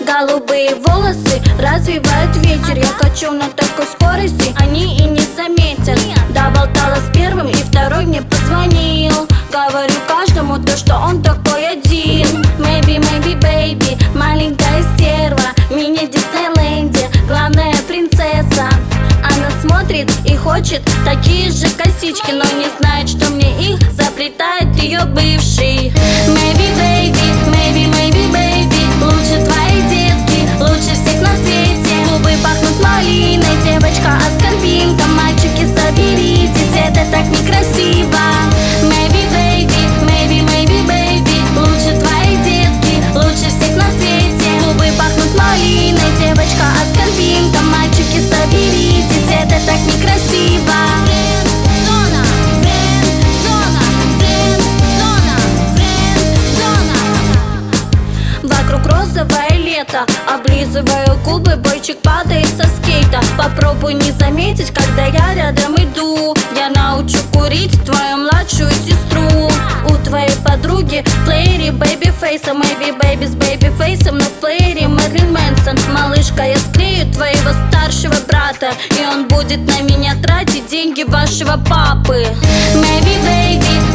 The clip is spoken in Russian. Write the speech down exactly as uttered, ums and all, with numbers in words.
Голубые волосы развивают ветер. Я качу на такой скорости, они и не заметят. Доболтала с первым, и второй мне позвонил. Говорю каждому то, что он такой один. Maybe, maybe, baby, маленькая стерва, мини-Диснейленде, главная принцесса. Она смотрит и хочет такие же косички, но не знает, что мне их заплетает ее бывший. Maybe, baby, maybe, maybe, baby, лучше твои детки, лучше всех на свете. Губы пахнут малиной, девочка аскорбинка. Мальчики, соберитесь, это так некрасиво. Maybe, baby, maybe, maybe, baby, лучше твои детки, лучше всех на свете. Губы пахнут малиной, девочка аскорбинка. Мальчики, соберитесь, это так некрасиво. Френд-зона, френд-зона, френд-зона, френд-зона. Вокруг розовое лето, облизываю губы, бойчик падает со скейта. Попробуй не заметить, когда я рядом иду. Я научу курить твою младшую сестру. У твоей подруги в плеере бэйби-фейса, maybe baby с бэйби-фейсом, но в плеере Мэрилин Мэнсон. Малышка, я склею твоего старшего брата, и он будет на меня тратить деньги вашего папы. Maybe, baby,